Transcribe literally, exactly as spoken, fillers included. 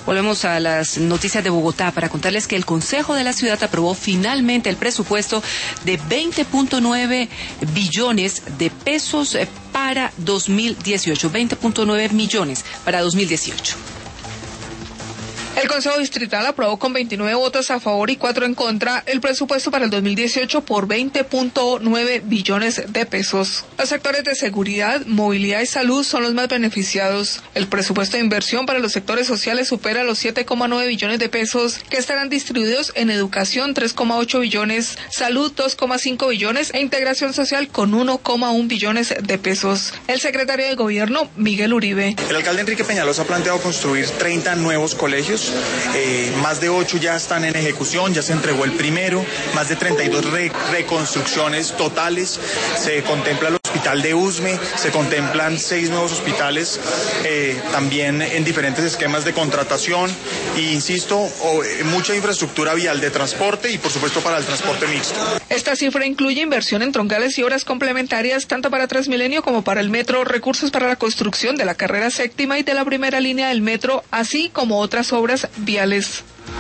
Volvemos a las noticias de Bogotá para contarles que el Consejo de la Ciudad aprobó finalmente el presupuesto de veinte punto nueve billones de pesos para dos mil dieciocho. veinte punto nueve millones para dos mil dieciocho. El Consejo Distrital aprobó con veintinueve votos a favor y cuatro en contra el presupuesto para el dos mil dieciocho por veinte punto nueve billones de pesos. Los sectores de seguridad, movilidad y salud son los más beneficiados. El presupuesto de inversión para los sectores sociales supera los siete coma nueve billones de pesos, que estarán distribuidos en educación tres coma ocho billones, salud dos coma cinco billones e integración social con uno coma uno billones de pesos. El secretario de Gobierno, Miguel Uribe. El alcalde Enrique Peñalosa ha planteado construir treinta nuevos colegios. Eh, más de ocho ya están en ejecución, ya se entregó el primero, más de treinta y dos re- reconstrucciones totales, se contempla el hospital de Usme, se contemplan seis nuevos hospitales, eh, también en diferentes esquemas de contratación, e insisto, oh, eh, mucha infraestructura vial de transporte y por supuesto para el transporte mixto. Esta cifra incluye inversión en troncales y obras complementarias tanto para Transmilenio como para el metro, recursos para la construcción de la carrera séptima y de la primera línea del metro, así como otras obras viales.